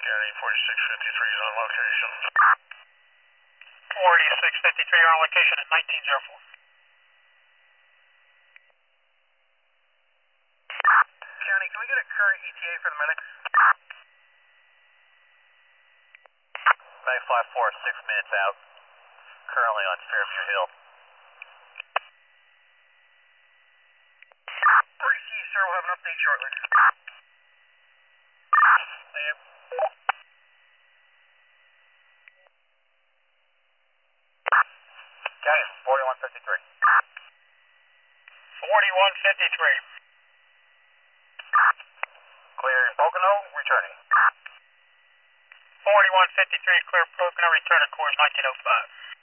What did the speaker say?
County, 4653 is on location. 4653 on location at 1904. County, can we get a current ETA for the medics? Medic fly 4, 6 minutes out. Currently on Fairview Hill. Receive, sir. We'll have an update shortly. Thank you. County, 4153. 4153. Clear Pocono, returning. 4153, clear Pocono, return to course 1905.